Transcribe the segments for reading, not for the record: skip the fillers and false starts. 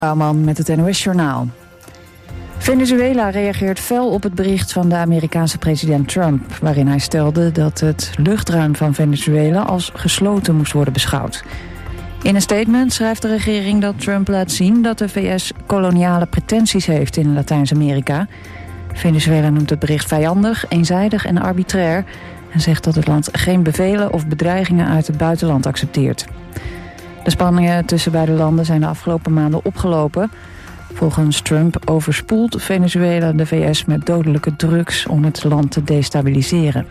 Bouwman met het NOS-journaal. Venezuela reageert fel op het bericht van de Amerikaanse president Trump, waarin hij stelde dat het luchtruim van Venezuela als gesloten moest worden beschouwd. In een statement schrijft de regering dat Trump laat zien dat de VS koloniale pretenties heeft in Latijns-Amerika. Venezuela noemt het bericht vijandig, eenzijdig en arbitrair en zegt dat het land geen bevelen of bedreigingen uit het buitenland accepteert. De spanningen tussen beide landen zijn de afgelopen maanden opgelopen. Volgens Trump overspoelt Venezuela de VS met dodelijke drugs om het land te destabiliseren.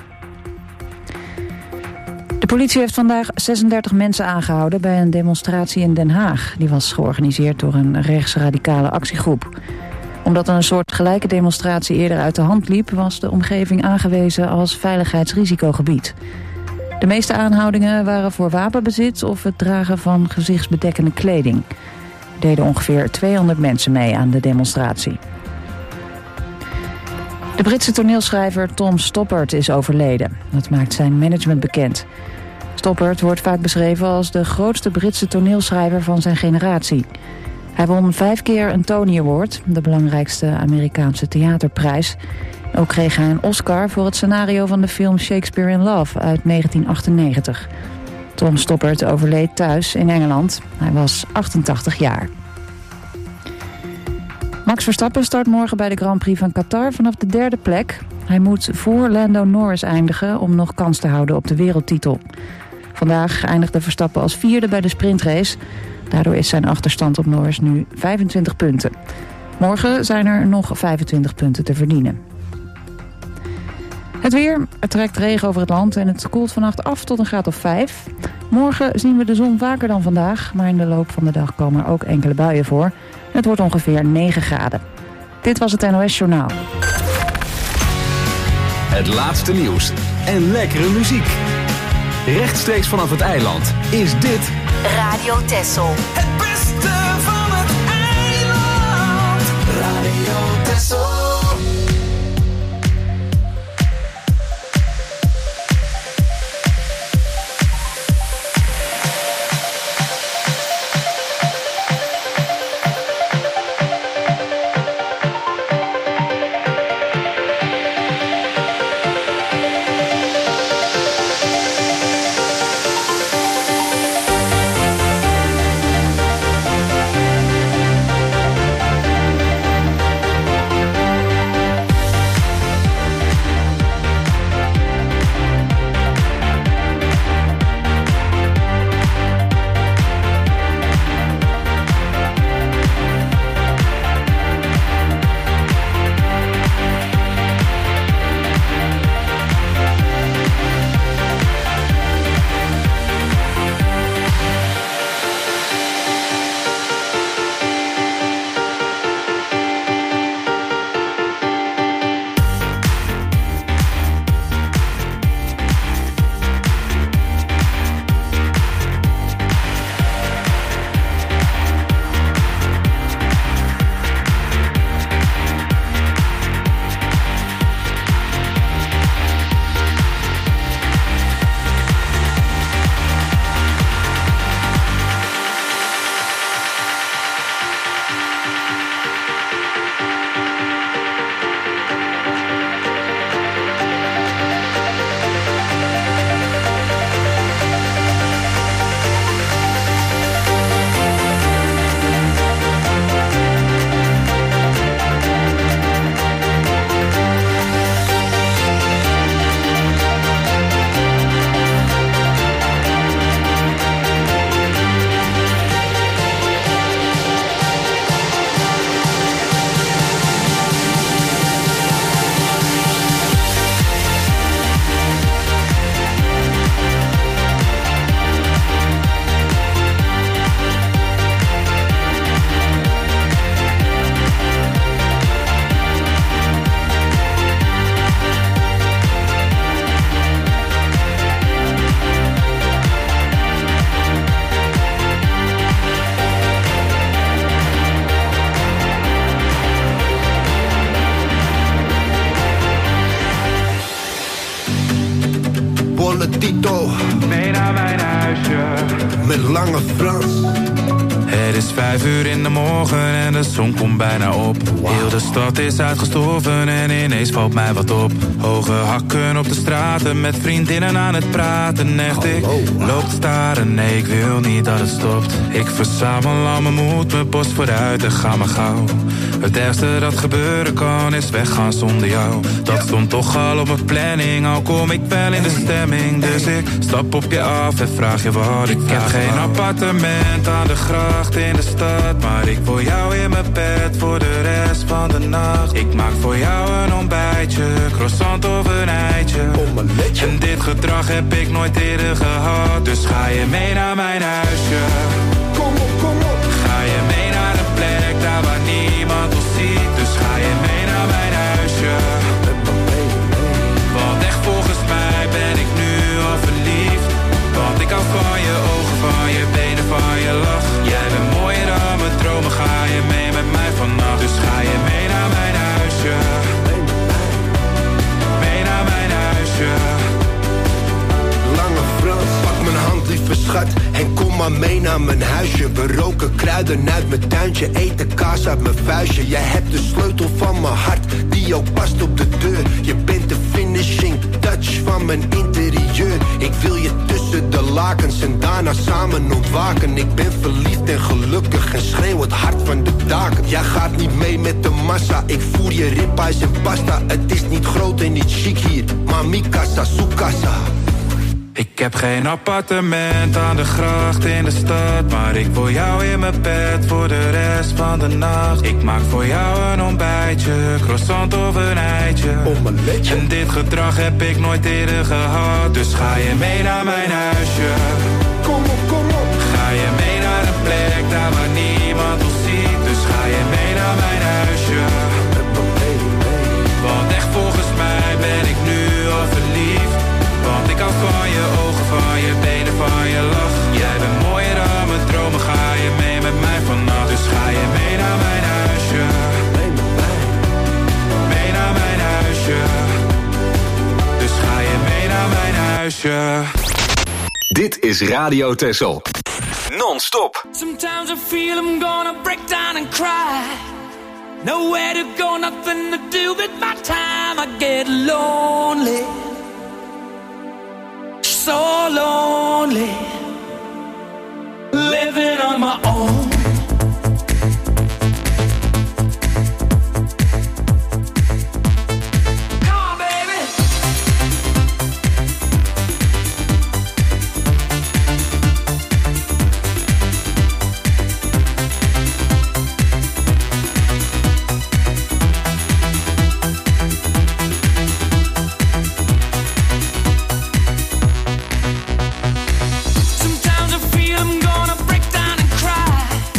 De politie heeft vandaag 36 mensen aangehouden bij een demonstratie in Den Haag. Die was georganiseerd door een rechtsradicale actiegroep. Omdat een soort gelijke demonstratie eerder uit de hand liep, was de omgeving aangewezen als veiligheidsrisicogebied. De meeste aanhoudingen waren voor wapenbezit of het dragen van gezichtsbedekkende kleding. Er deden ongeveer 200 mensen mee aan de demonstratie. De Britse toneelschrijver Tom Stoppard is overleden. Dat maakt zijn management bekend. Stoppard wordt vaak beschreven als de grootste Britse toneelschrijver van zijn generatie. Hij won 5 keer een Tony Award, de belangrijkste Amerikaanse theaterprijs. Ook kreeg hij een Oscar voor het scenario van de film Shakespeare in Love uit 1998. Tom Stoppard overleed thuis in Engeland. Hij was 88 jaar. Max Verstappen start morgen bij de Grand Prix van Qatar vanaf de 3e plek. Hij moet voor Lando Norris eindigen om nog kans te houden op de wereldtitel. Vandaag eindigde Verstappen als 4e bij de sprintrace. Daardoor is zijn achterstand op Norris nu 25 punten. Morgen zijn er nog 25 punten te verdienen. Het weer, er trekt regen over het land en het koelt vannacht af tot een graad of 5. Morgen zien we de zon vaker dan vandaag, maar in de loop van de dag komen er ook enkele buien voor. Het wordt ongeveer 9 graden. Dit was het NOS Journaal. Het laatste nieuws en lekkere muziek. Rechtstreeks vanaf het eiland is dit Radio Texel. Het beste van het eiland. Radio Texel. Tito. Mee naar mijn huisje. Met Lange Frans. Het is 5 uur in de morgen en de zon komt bijna op. Heel de stad is uitgestorven en ineens valt mij wat op. Hoge hakken op de straten met vriendinnen aan het praten. Echt, ik loop te staren, nee ik wil niet dat het stopt. Ik verzamel al mijn moed, mijn borst vooruit en ga maar gauw. Het ergste dat gebeuren kan is weggaan zonder jou. Dat stond toch al op mijn planning, al kom ik wel in de stemming. Dus ik stap op je af en vraag je wat ik heb. Geen appartement aan de gracht in de stad, maar ik wil jou in mijn bed voor de rest van de nacht. Ik maak voor jou een ontbijtje, croissant of een eitje. En dit gedrag heb ik nooit eerder gehad. Dus ga je mee naar mijn huisje. Kom op. Ga je mee naar een plek daar waar niemand ons ziet. Dus ga je mee naar mijn huisje. Want echt volgens mij ben ik nu al verliefd. Want ik hou van je ogen, van je benen, van je lach. Jij bent mooier dan mijn dromen, ga je mee met mij vannacht. Dus ga je mee naar mijn huisje. Mee naar mijn huisje. Lange Frans, pak mijn hand lieve schat en kom maar mee naar mijn huisje. We roken kruiden uit mijn tuintje, eten kaas uit mijn vuistje. Jij hebt de sleutel van mijn hart, die ook past op de deur. Je bent de finishing touch van mijn interieur. Ik wil je tussen de lakens en daarna samen ontwaken. Ik ben verliefd en gelukkig en schreeuw het hart van de daken. Jij gaat niet mee met de massa, ik voer je ribeyes en pasta. Het is niet groot en niet chic hier, maar mi casa, su casa. Ik heb geen appartement aan de gracht in de stad, maar ik wil jou in mijn bed voor de rest van de nacht. Ik maak voor jou een ontbijtje, croissant of een eitje. En dit gedrag heb ik nooit eerder gehad. Dus ga je mee naar mijn huisje. Kom op. Ga je mee naar een plek daar waar niemand ons ziet. Dus ga je mee naar mijn huisje. Want echt volgens mij ben ik nu al verliefd. Want ik hou van je ogen, van je benen, van je lach. Jij bent mooier dan mijn dromen, ga je mee met mij vannacht. Dus ga je mee naar mijn huisje. Mee naar mijn huisje. Dus ga je mee naar mijn huisje. Dit is Radio Texel. Non-stop. Sometimes I feel I'm gonna break down and cry. Nowhere to go, nothing to do with my time. I get lonely. So lonely, living on my own. Come on, baby. Sometimes I feel I'm gonna break down and cry.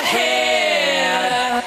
head.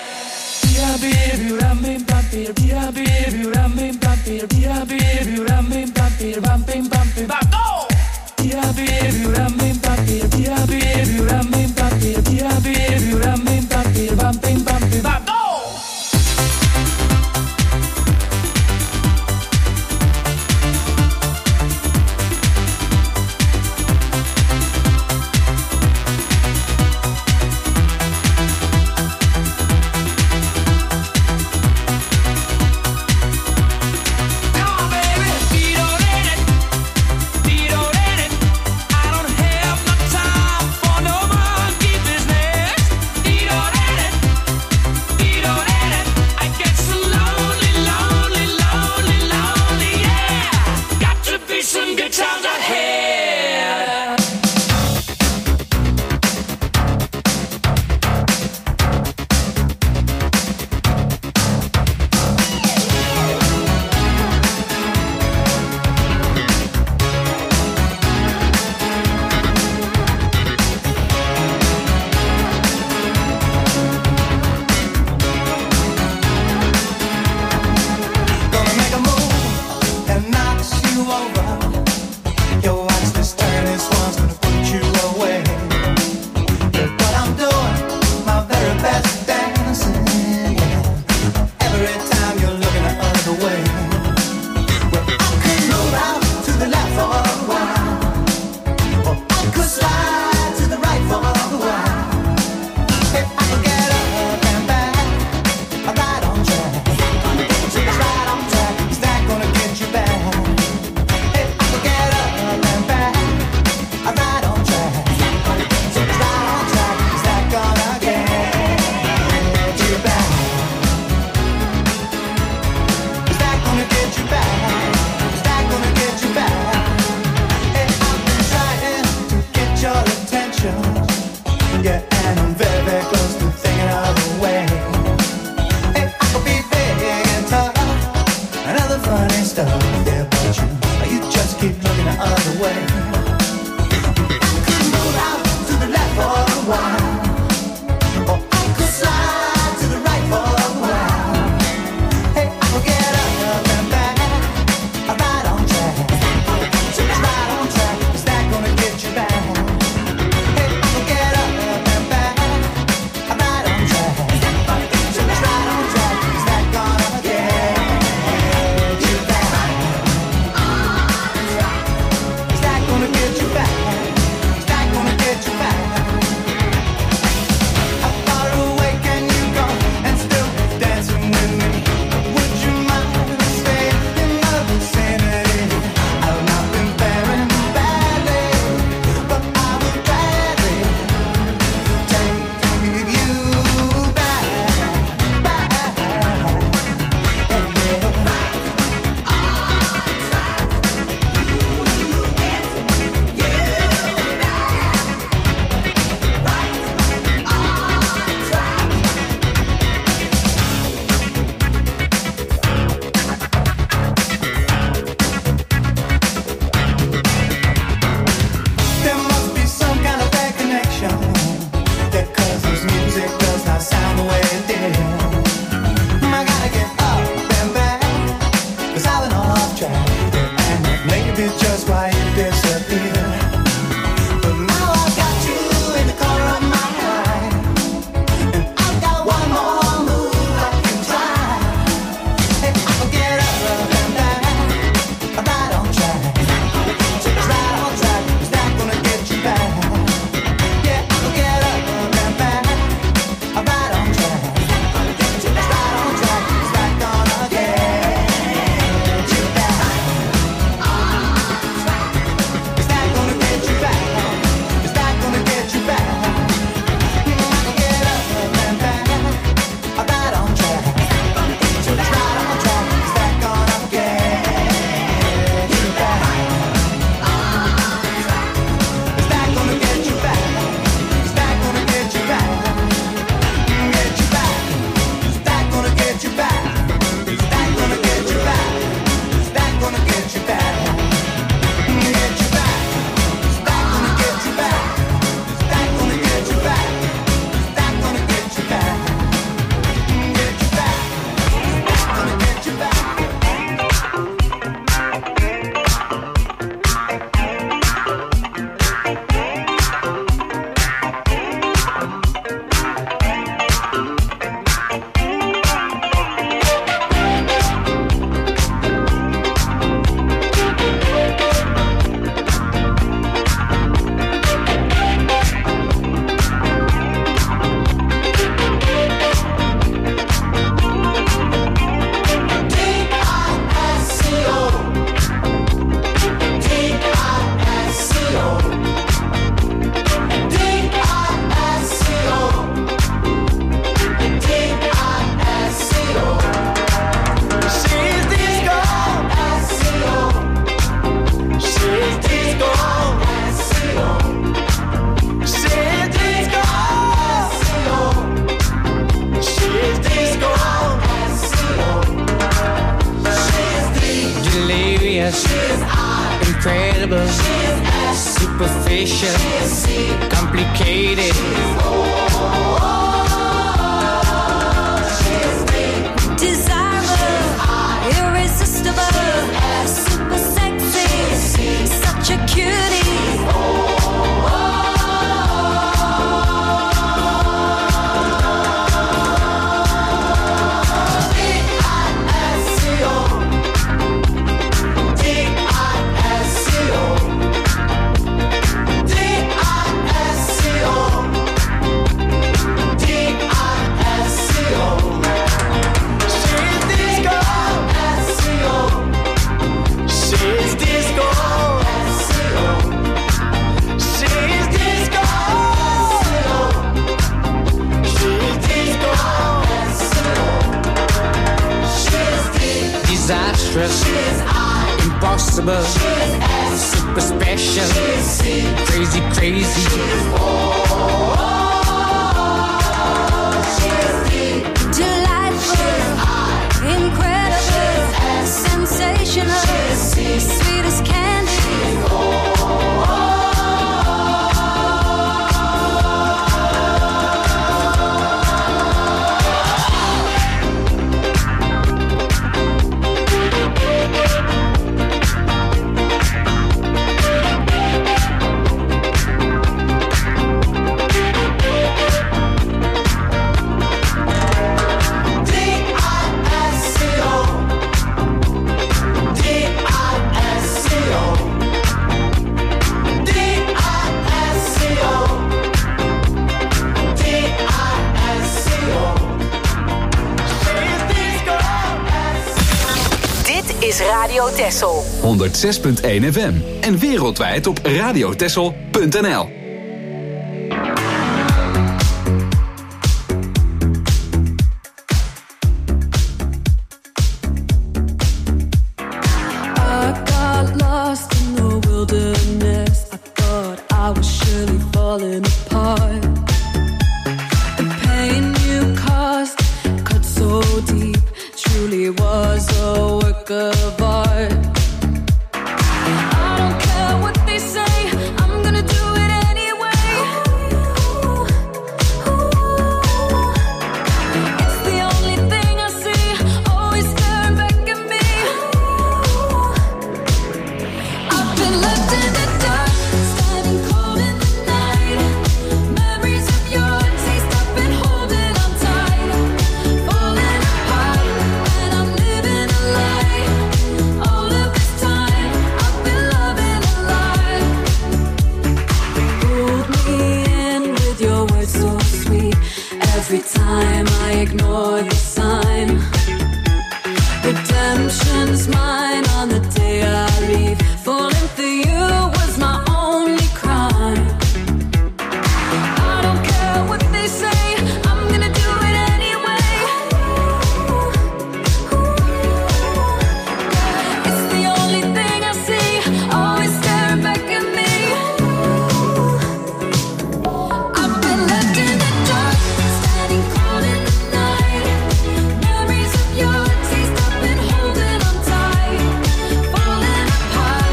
disastrous, incredible, superficial, complicated. Desirable, irresistible, super sexy, such a cutie. Disastrous, impossible, super special, crazy, crazy. Delightful, incredible, sensational, sweet as candy. Radio Texel 106.1 FM en wereldwijd op radiotexel.nl. Taste I've been holding on tight, falling apart.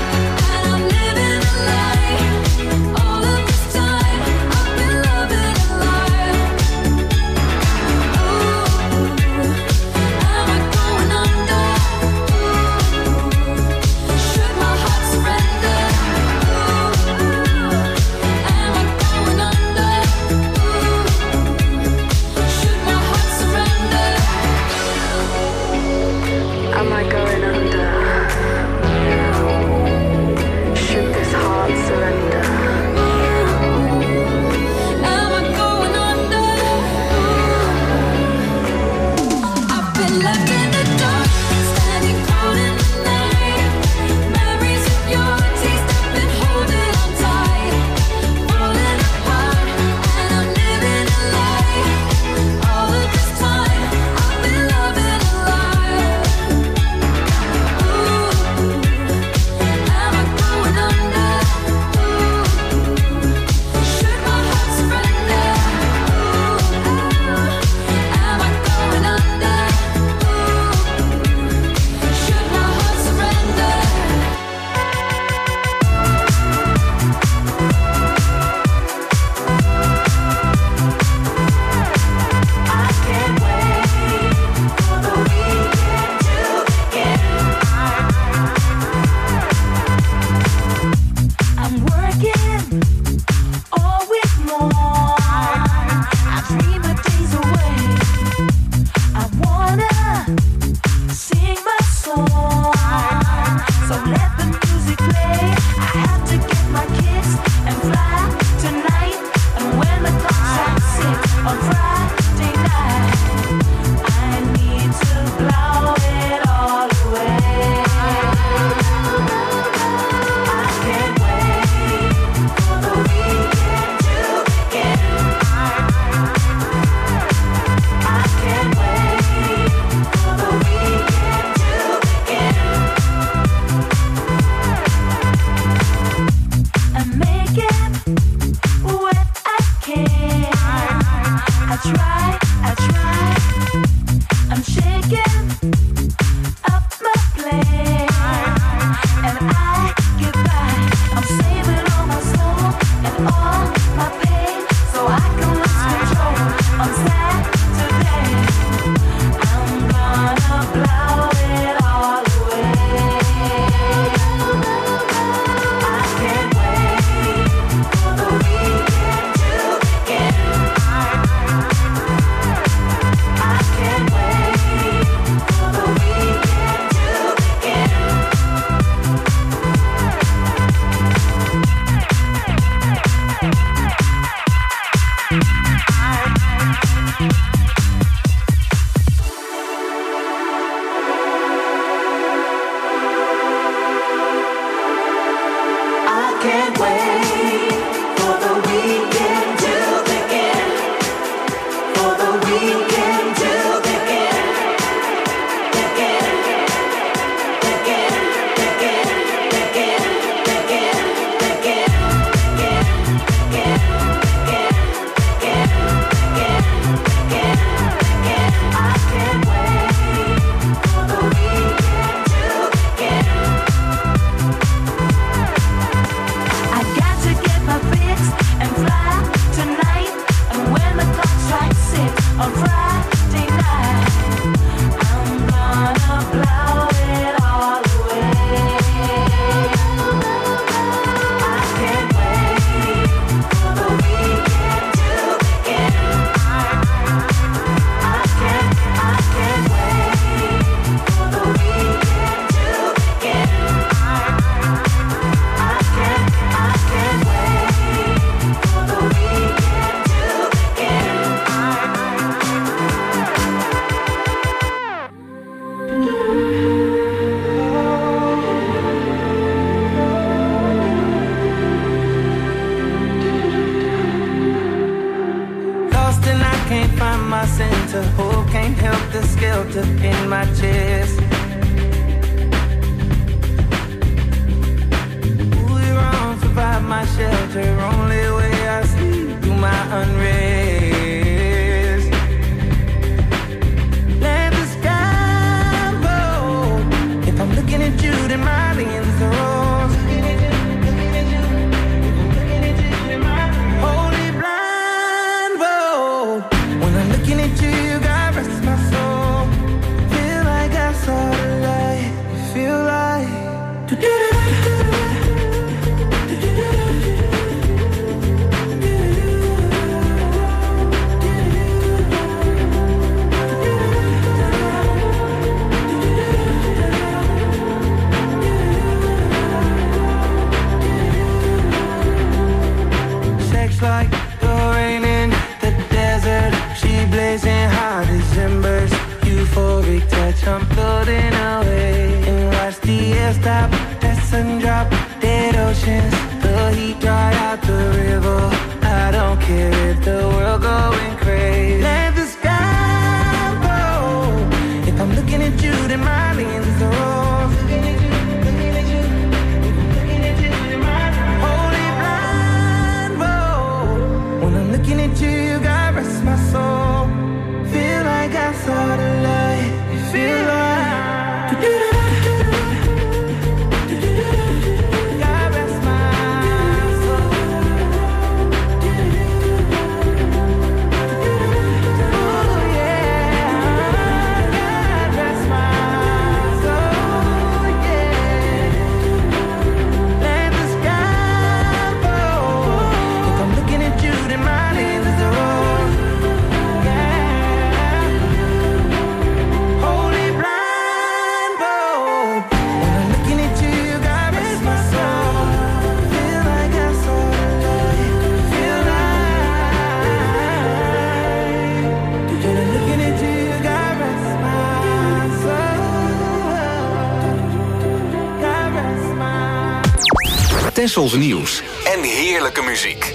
Tessels nieuws en heerlijke muziek.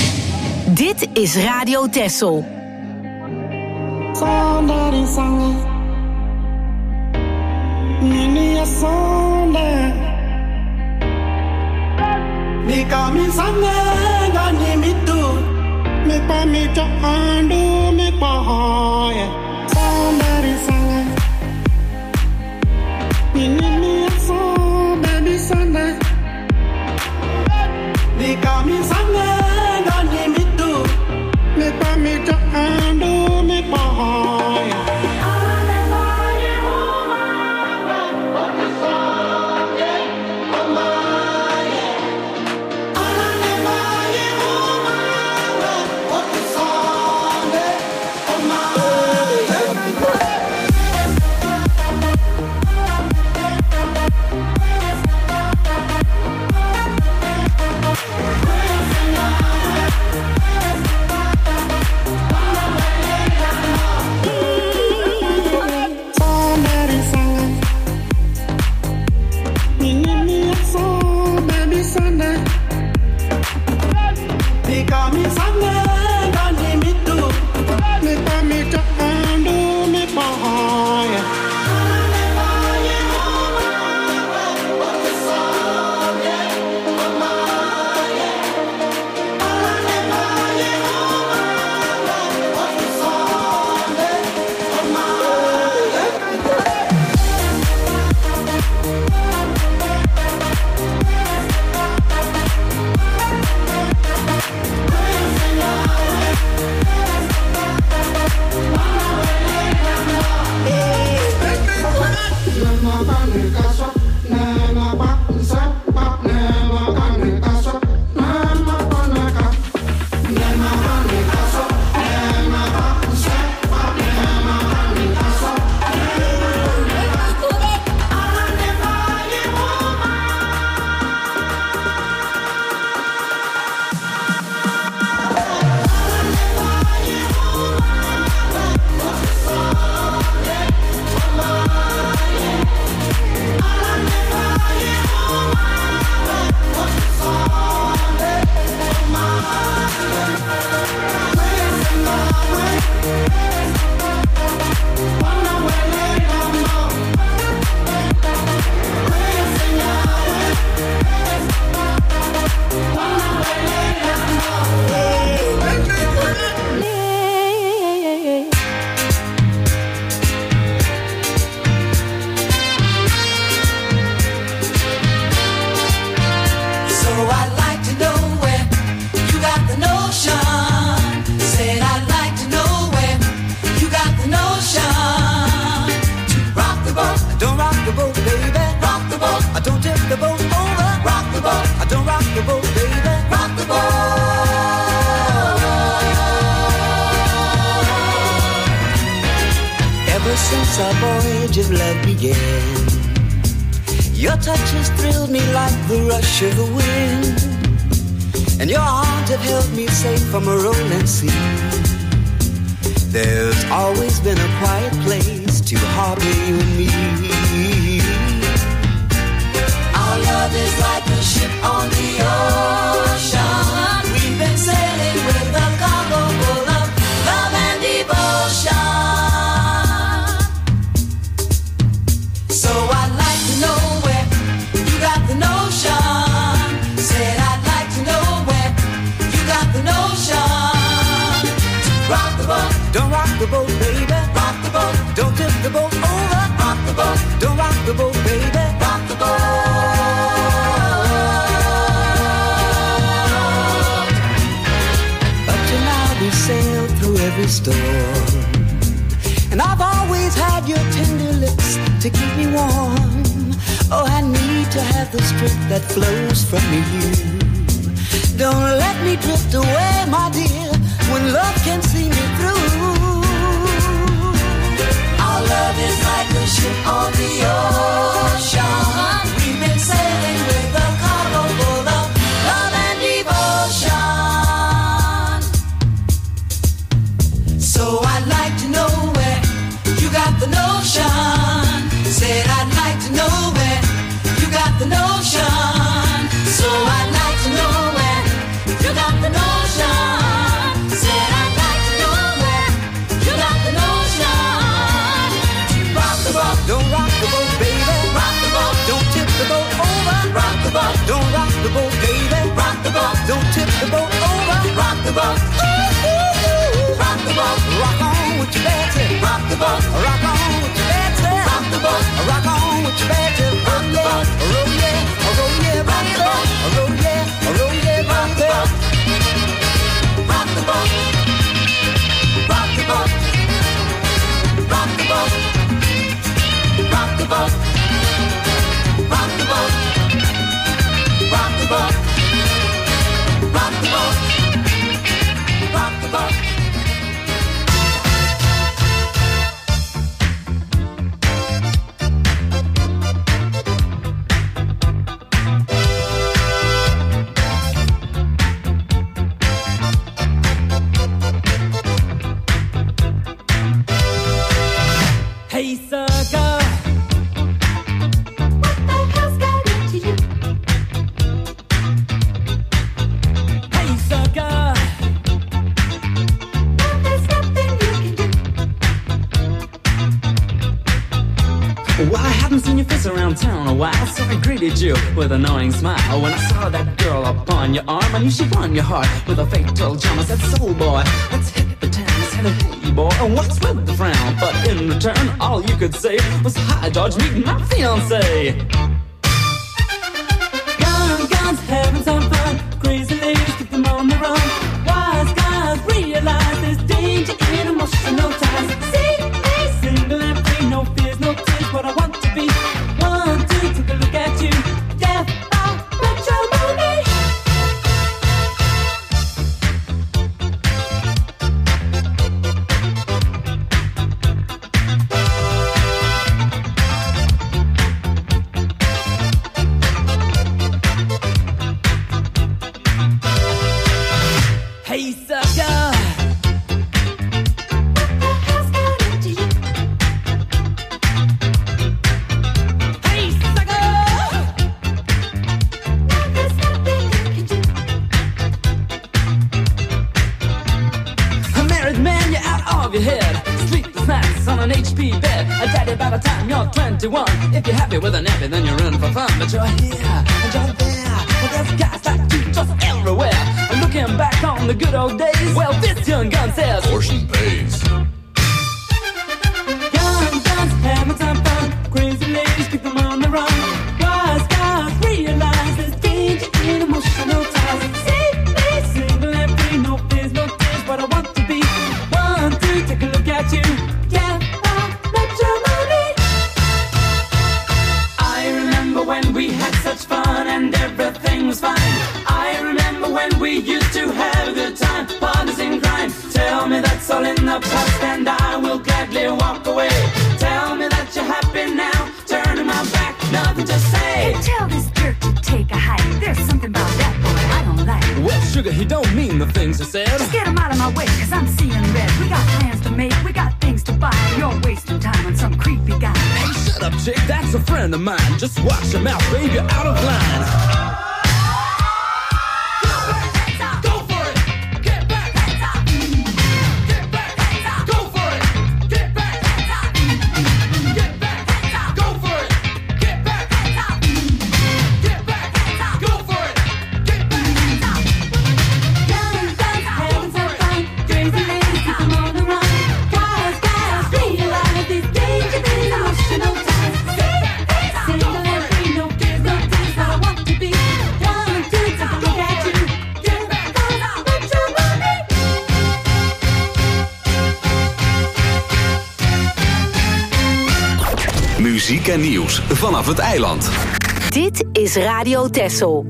Dit is Radio Tessel. Mi Ever since our voyage of love began, your touch has thrilled me like the rush of the wind, and your arms have held me safe from a rolling sea. There's always been a quiet place to harbor you and me. Our love is like a ship on the ocean. We've been sailing with a cargo full of love and devotion. So I'd like to know where you got the notion. Said I'd like to know where you got the notion. Rock the boat, don't rock the boat, baby. rock the boat, Don't tip the boat over. rock the boat, Don't rock the boat, baby. rock the boat. Up to now we sailed through every storm, and I've always had your tender lips to keep me warm. Oh, I need to have the strength that flows from you. Don't let me drift away, my dear, when love can see me through. Our love is like a ship on the ocean. We've been sailing with a cargo full of love and devotion. So I'd like to know where you got the notion. Said I'd like to know where you got the notion. So I'd like to know where you got the notion. Said I'd like to know where you got the notion. Rock the boat, Don't rock the boat, baby. rock the boat, Don't tip the boat over. rock the boat, Don't rock the boat, baby. rock the boat, Don't tip the boat over. rock the boat, rock the boat, Rock on with your Betsy. rock the boat, Rock on with your Betsy. rock the boat, Rock on with your Betsy. rock the boat, Roll yeah, roll yeah, rock the boat. Roll yeah, rock the boat. rock the boat, rock the boat, rock the boat, rock the boat, rock the boat, rock the boat, rock the boat, rock the boat. Hey, sucker. What the hell's got into you? Hey, sucker. There's nothing you can do. Well, I haven't seen your face around town in a while, so I greeted you with a knowing smile. When I saw that girl upon your arm, I knew she won your heart with a fatal charm. I said, soul boy, let's hit the town. I said, hey boy, and what's with the frown? But in return, all you could say was, hi George, meet my fiancé. Guns, having some fun. Crazy ladies, keep them on the run. Wise guys realize there's danger in emotional ties. See me single and free, no fears, no tears. What I want to be. 1, 2, take a look at you. Death by matrimony. Hey, sucker. What the hell's got into you? Hey, sucker. There's nothing you can do. A married man, you're out of your head. Sleepless nights on an HP bed. A daddy by the time you're 21. If you're happy with a nappy, then you're in for fun. But you're here and you're there. Well, there's guys like you just everywhere. And looking back on the good old days, well, this young gun says, Portion pays. Guns, having some fun. Crazy ladies, keep them on the run. Wise guys realize there's danger in emotional ties. See me single and free, no fears, no tears. What I want to be. 1, 2, take a look at you. Yeah, matrimony. I remember when we had such fun and everything was fine. I remember when we used to have a good time, partners in crime. Tell me that's all in the past and I will gladly walk away. chick, that's a friend of mine. Just watch your mouth, baby, you're out of line. Muziek en nieuws vanaf het eiland. Dit is Radio Texel.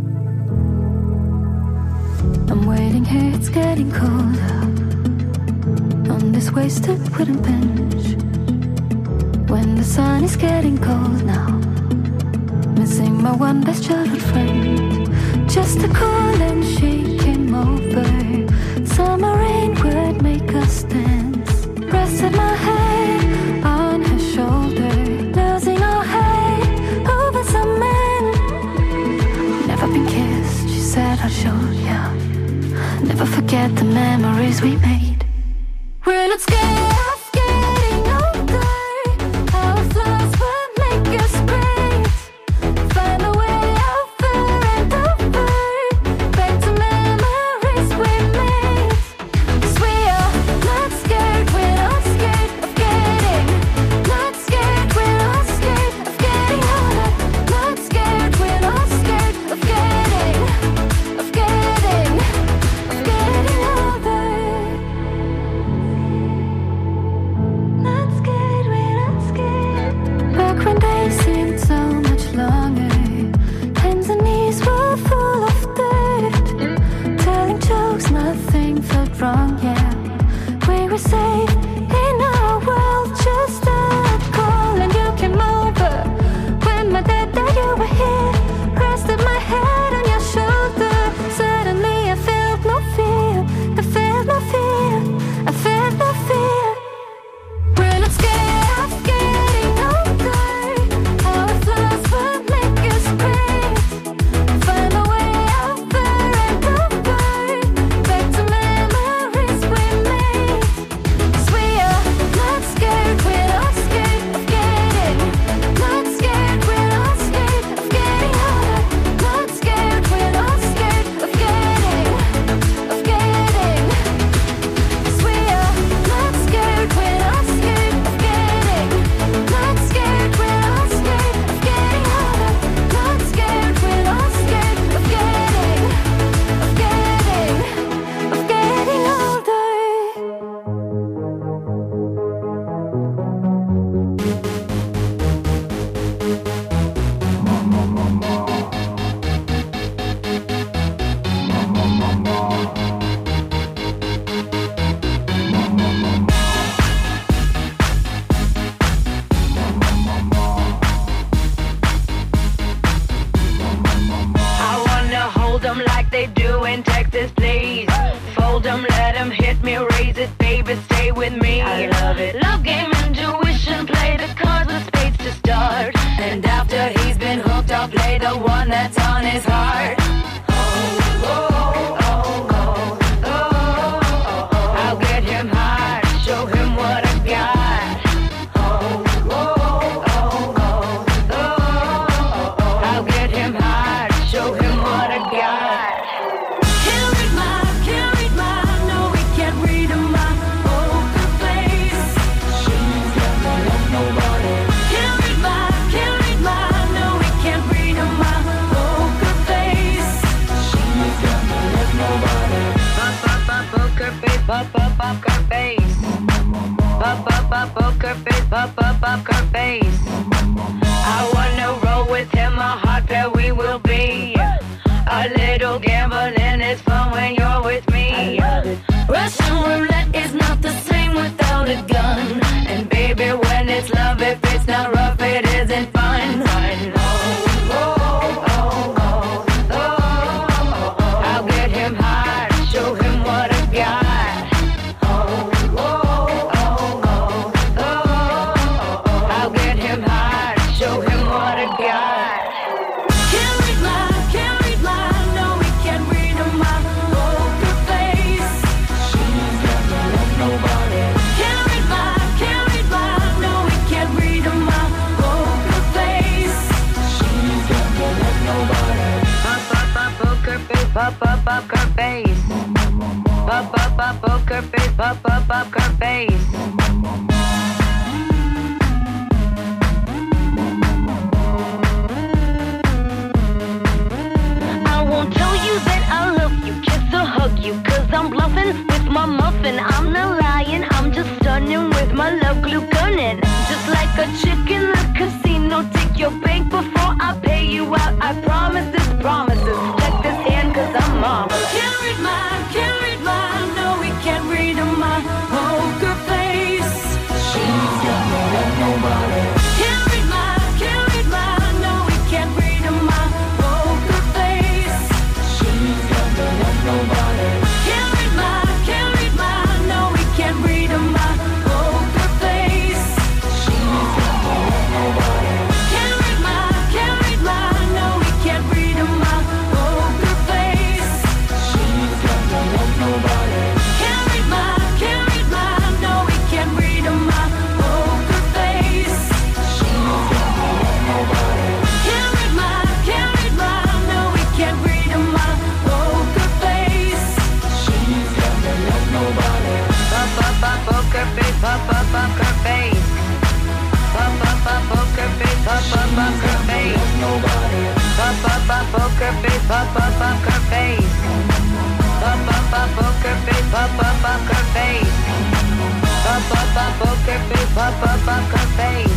I'm waiting here, it's getting colder on this wasted wooden bench. When the sun is getting cold now, missing my one best childhood friend. Just a call and she came over. Summer rain would make us dance. Rested my head on her shoulder, losing all hate over some man. Never been kissed, she said I'd show ya. Never forget the memories we made. We're not scared of getting older. Our flaws will make us great. Find a way over and over, back to memories we made. 'Cause we are not scared, we're not scared of getting. Not scared, we're not scared of getting older. Not scared, we're not scared of getting. Of getting older. Not scared, we're not scared. Back when days seemed so much longer, hands and knees were full of dirt. Telling jokes, nothing felt wrong, yeah. We were safe in our world, just a call and you came over. When my dad died, you were here. Rested my head on your shoulder. Suddenly I felt no fear. I felt no fear. I felt no fear. We're not scared of getting older. Our flaws will make us great. Find a way over and over, back to memories we made. 'Cause we are not scared, we're not scared of getting. Not scared, we're not scared of getting older. Not scared, we're not scared of getting. Of getting. 'Cause we are not scared, we're not scared of getting. Not scared, we're not scared of getting older. Not scared, we're not scared of getting. Of getting. Of getting older. I wanna hold them like they do in Texas, please. Fold them, let them hit me, raise it, baby, stay with me. I love it. Love game, intuition, play the cards with spades to start. And after he's been hooked, I'll play the one that's on his heart. I'll get him hard, show him what I got. I'll get him hard, show him what I got. Can't read my, no, we can't read my poker face. She's got me like nobody. Can't read my, no, we can't read my poker face. She's got me like nobody. Poker face, poker face. Poker face, poker face. I wanna roll with him, a hot pair we will be. A little gambling is fun when you're with me. Russian roulette is not the same without a gun. And baby, when it's love, if it's not rough, it isn't fun. I'll get him hard, show him what I got. I'll get him hard. face. Poker face, poker face. I won't tell you that I love you, kiss or hug you, 'cause I'm bluffing with my muffin. I'm not lying, I'm just stunning with my love glue gunning. Just like a chick in the casino, take your bank before I pay you out. I promise this promises. Check this hand 'cause I'm marvelous. Can't read mine, no we can't read my poker face. She's got no love, nobody. Can't read mine, no we can't read my poker face. She's got no love, nobody. Can't read mine, no we can't read my poker face. She's got no love, nobody. Can't read mine, no we can't read my poker face. She's got no love, nobody. Can't read mine, no we can't read my poker face. She's got no love, nobody. Can't read mine, no we can't read my poker face. She's got no love, nobody. Poker face, poker face. Poker face, poker face. Nobody. Poker face, poker face. Poker face, poker face. Poker face, poker face.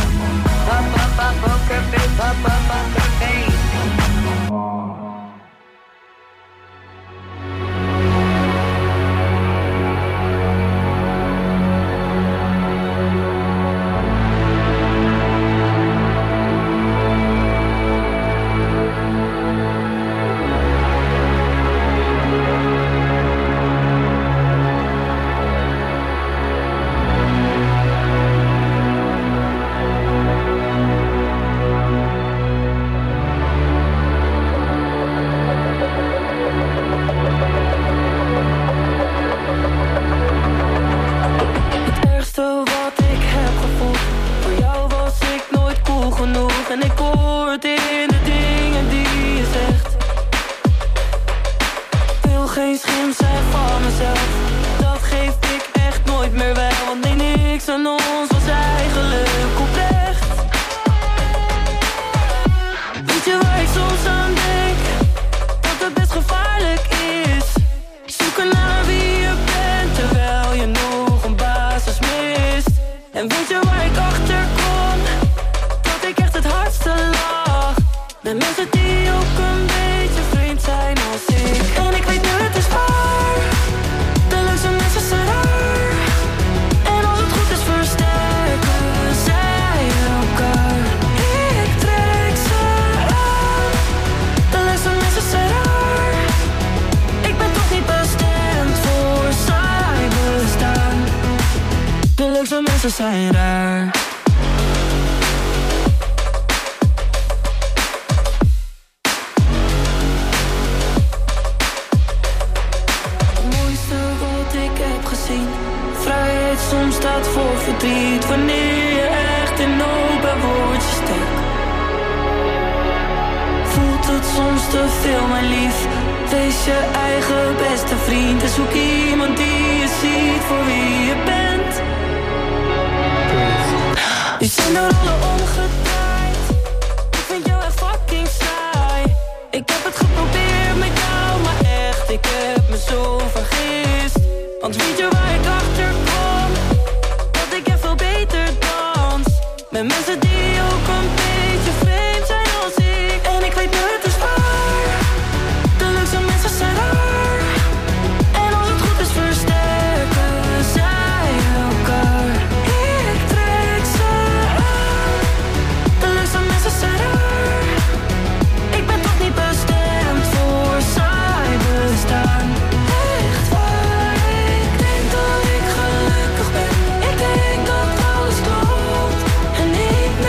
Poker face, poker face. En ik hoor het in de dingen die je zegt. Wil geen schim zijn van mezelf. Dat geef ik echt nooit meer wel. Want nee, niks aan ons was eigenlijk oprecht. Weet je waar ik soms aan denk? Dat het best gevaarlijk is. Zoeken naar wie je bent terwijl je nog een basis mist. En weet je waar ik achter kom? Dat ik echt het hardste lach. Met mensen die ook een beetje vreemd zijn als ik. En ik weet nu het is waar. De leukste mensen zijn raar. En als het goed is versterken zij elkaar. Ik trek ze aan. De leukste mensen zijn raar. Ik ben toch niet bestemd voor saai bestaan. De leukste mensen zijn raar. Vrijheid soms staat voor verdriet. Wanneer je echt in nood bent, word je sterk. Voelt het soms te veel, mijn lief. Wees je eigen beste vriend. En zoek iemand die je ziet voor wie je bent. Nu zijn de rollen omgedraaid. Ik vind jou echt fucking saai. Ik heb het geprobeerd met jou, maar echt, ik heb me zo vergist. Want weet je waar ik achter kom? Dat ik echt veel beter dans. Met mensen die ook een beetje vreemd zijn als ik. En ik weet nu het is waar. De leukste mensen zijn raar. En als het goed is versterken zij elkaar. Ik trek ze aan. De leukste mensen zijn raar. Ik ben toch niet bestemd voor saai bestaan. Echt waar. Ik denk dat ik gelukkig ben. Ik denk dat alles klopt. En ik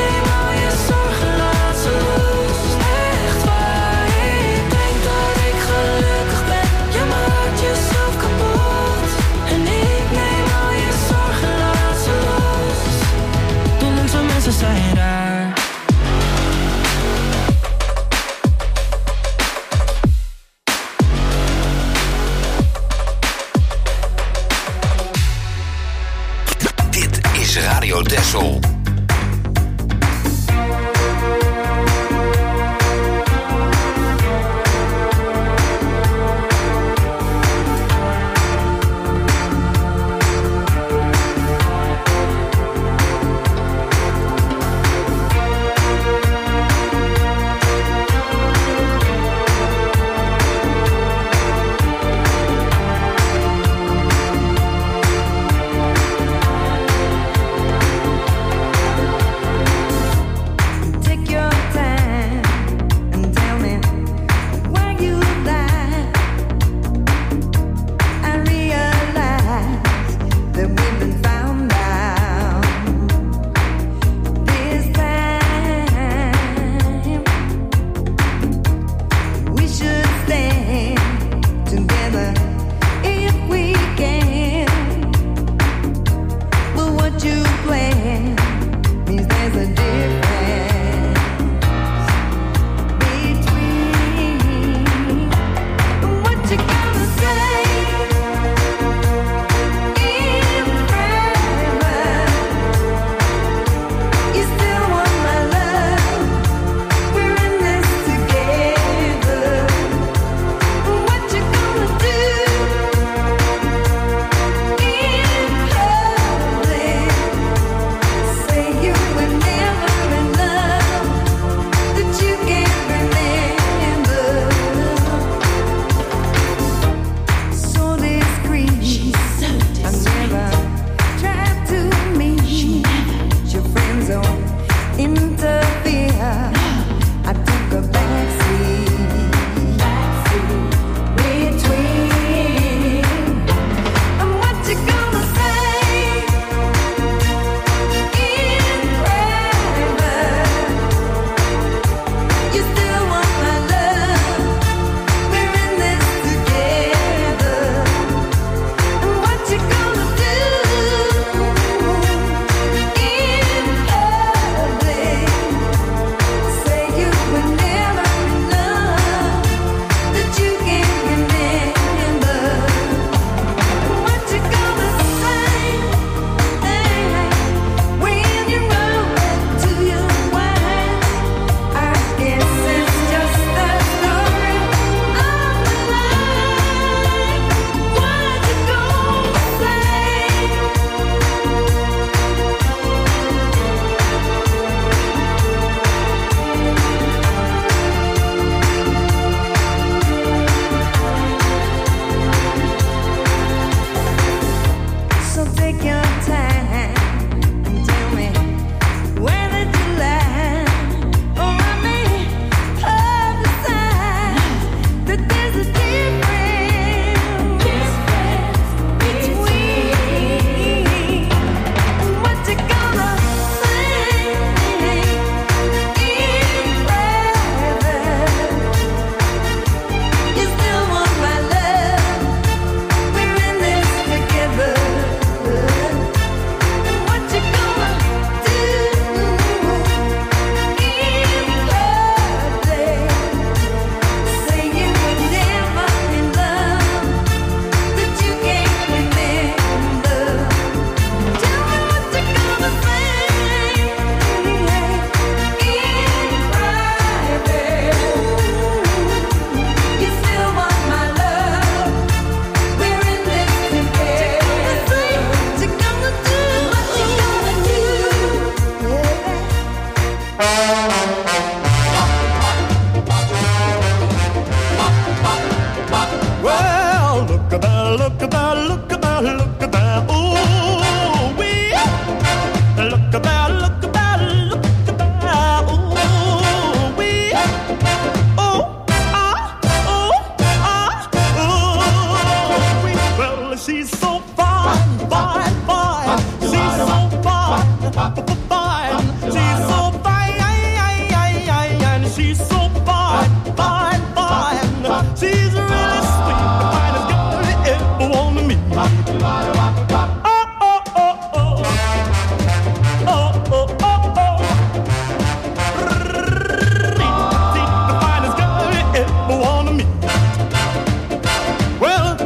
Radio Texel.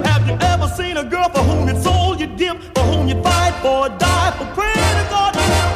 a girl for whom you'd sold your dip, for whom you'd fight for, die for, pray to God.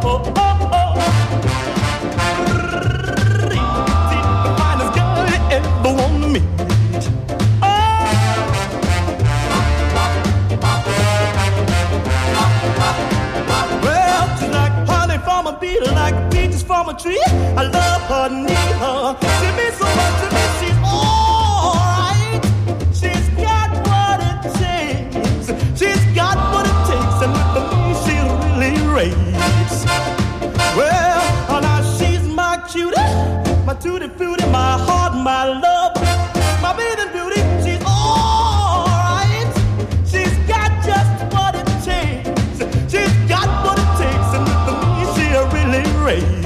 Tree. I love her, need her. She means so much to me. She's alright. She's got what it takes. She's got what it takes, and with me she really rates. Well, now she's my cutie, my tutti frutti, my heart, my love, my bathing beauty. She's alright. She's got just what it takes. She's got what it takes, and with me she really rates.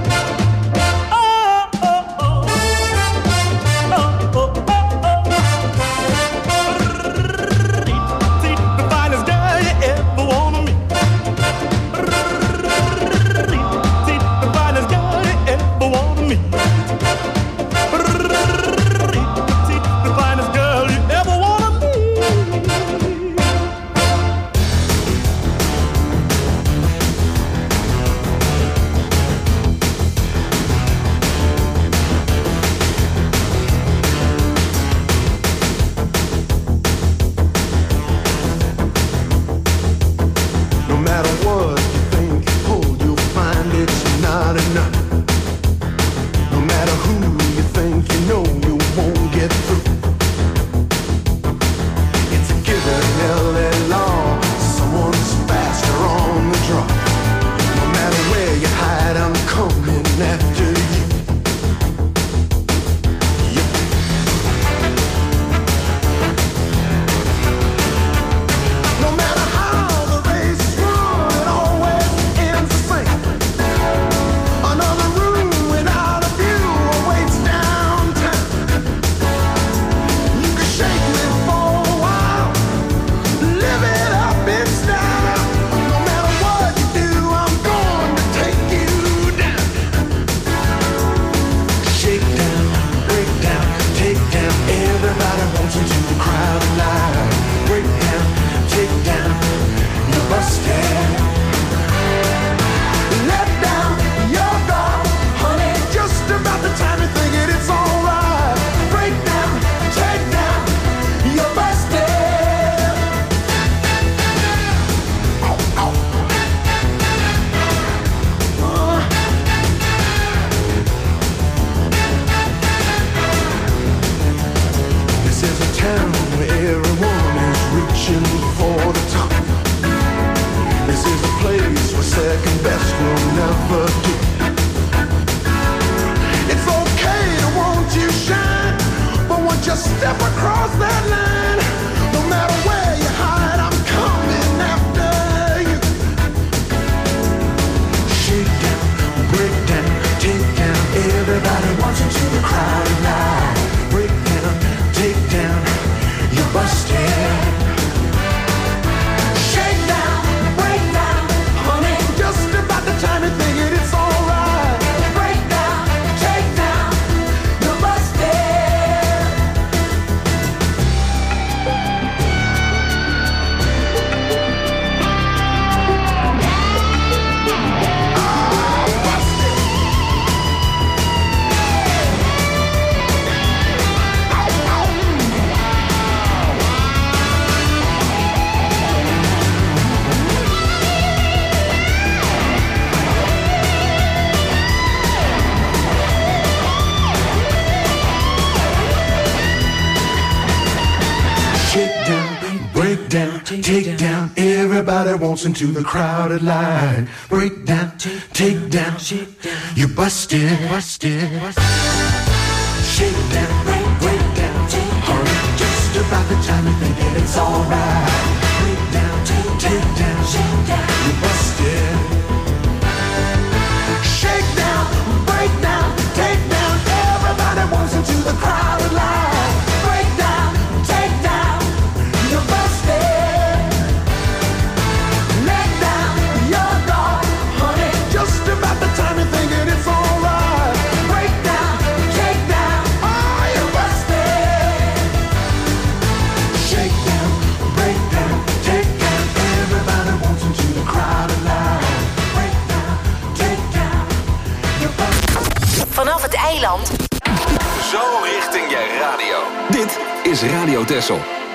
Take down, everybody wants into the crowded line. Break down, take down, you busted. Shake down, break down, hurry, just about the time you think that it's alright. Break down, take down, you busted. Shake down, break down, take down, everybody wants into the crowded line. Break down, take down, you busted. Crowd eiland? Zo richting je radio. Dit is Radio Texel.